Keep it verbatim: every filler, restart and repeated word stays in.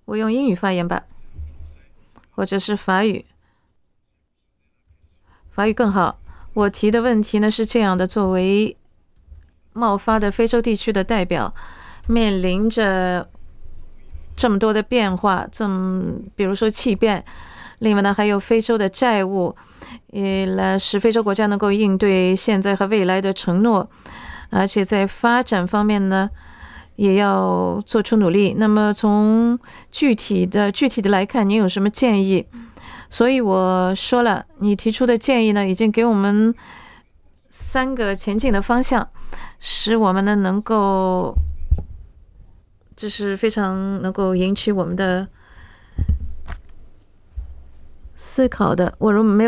我用英语发言吧，或者是法语，法语更好。我提的问题呢是这样的：作为贸发的非洲地区的代表，面临着这么多的变化，这么比如说气变，另外呢还有非洲的债务，呃，来使非洲国家能够应对现在和未来的承诺，而且在发展方面呢。也要做出努力。那么从具体的具体的来看，您有什么建议？所以我说了，你提出的建议呢，已经给我们三个前进的方向，使我们呢能够，这是非常能够引起我们的思考的。我如果没有